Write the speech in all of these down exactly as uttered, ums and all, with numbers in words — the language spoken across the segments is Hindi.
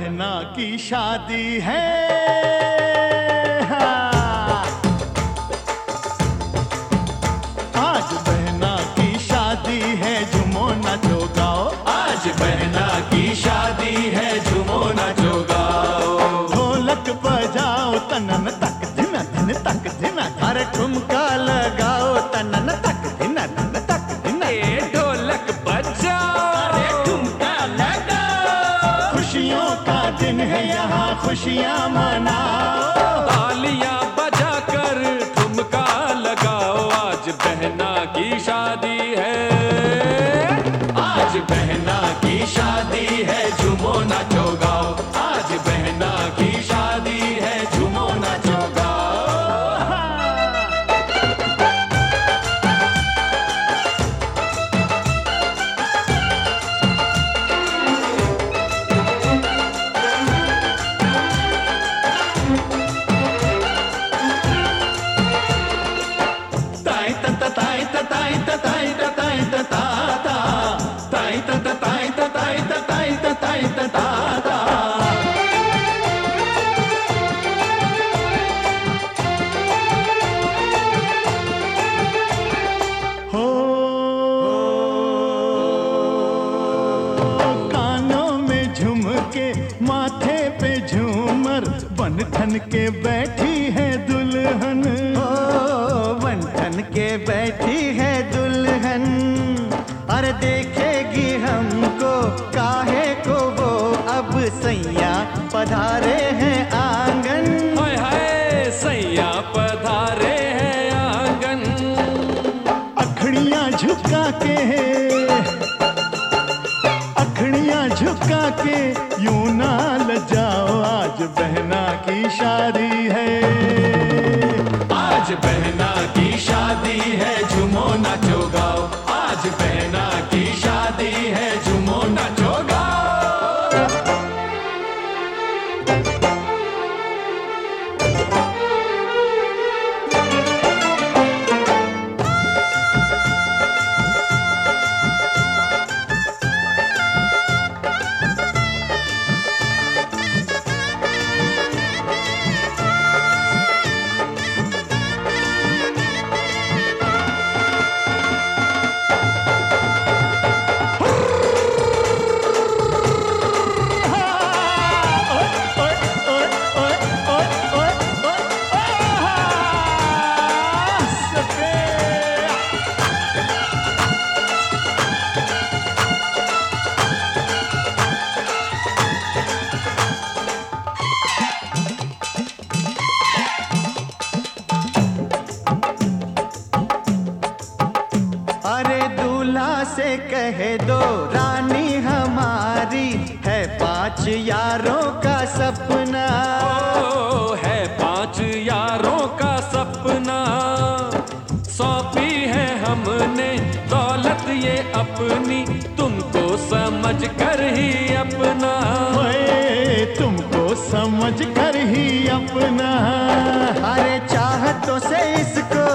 बहना की शादी है। आज बहना की शादी है, झूमो नाचो गाओ। आज बहना की शादी है, झूमो नाचो गाओ। ढोलक बजाओ तनन तक दिन दिन तक दिन, अरे ठुमका लगाओ तनन तक दिन दिन तक दिन। ए ढोलक बजाओ, अरे ठुमका लगाओ। खुशियों का दिन है यहाँ, खुशियाँ मनाओ। तालियां बजाकर ठुमका लगाओ। आज बहना की शादी है, आज बहना की शादी है, झूमो नाचो गाओ। आज बहना की शादी है, झूमो नाचो गाओ। ताई ता ताई ता ताई ता ताई ता ताई ता ता ता, ताई ता ताई ता ताई ता ताई ता ताई ता ता ता। हो कानों में झुमके, माथे पे झूमर, बन ठन के बैठी है दुल्हन। ओ बन ठन के बैठी है दुल्हन, अरे देखेगी हमको काहे को वो, अब सैया पधारे हैं आंगन। हाय हाय सैया पधारे हैं आंगन। अखड़ियाँ झुका के, अखड़ियाँ झुका के यूं ना लजाओ। आज बहना की शादी है, आज बहना की शादी है, झूमो नाचो गाओ। आज बहना की शादी है, झूमो नाचो गाओ। अरे दूल्हा से कह दो रानी हमारी है पांच यारों का सपना। ओ है पांच यारों का सपना, सौंपी है हमने दौलत ये अपनी, तुमको समझ कर ही अपना। ओए तुमको समझ कर ही अपना। अरे चाहतों से इसको,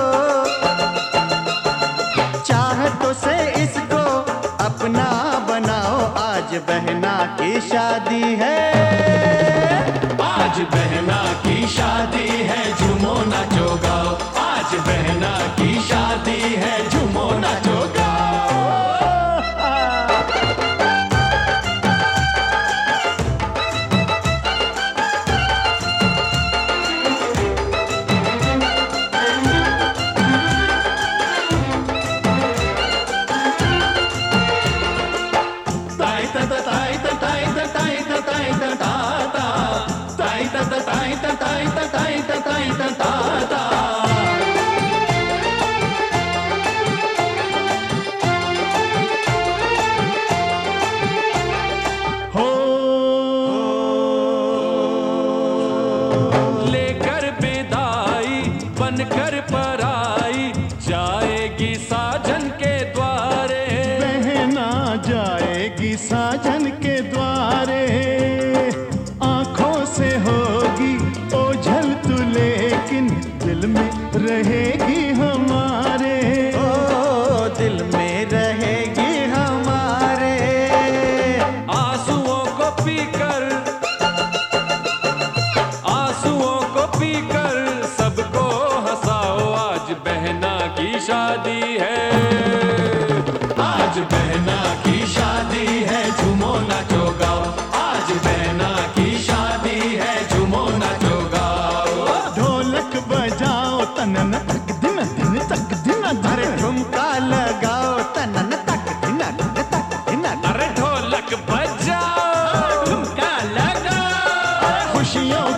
चाहतों से इसको अपना बनाओ। आज बहना की शादी है, आज बहना की शादी है, झूमो नाचो गाओ। आज बहना की शादी है, झूमो नाचो गाओ। ताई ता ताई ता ताई ता ताई ता ताई ता ता ता, ताई ता ताई ता ताई ता ताई ता ताई ता ता ता। हो लेकर विदाई बनकर पराई, जाएगी साजन के द्वारे। बहना जाएगी साजन के द्वारे, आंखों से होगी ओझल तू, लेकिन दिल में रहेगी हमारे। ओ दिल में रहेगी हमारे। आंसुओं को पीकर शादी है। आज बहना की शादी है, झूमो नाचो गाओ। आज बहना की शादी है, झूमो नाचो गाओ। ढोलक बजाओ तनन तक दिन दिन तक दिन, अरे ठुमका लगाओ तनन तक दिन दिन तक दिन। अरे ढोलक बजाओ, ठुमका लगाओ, खुशियों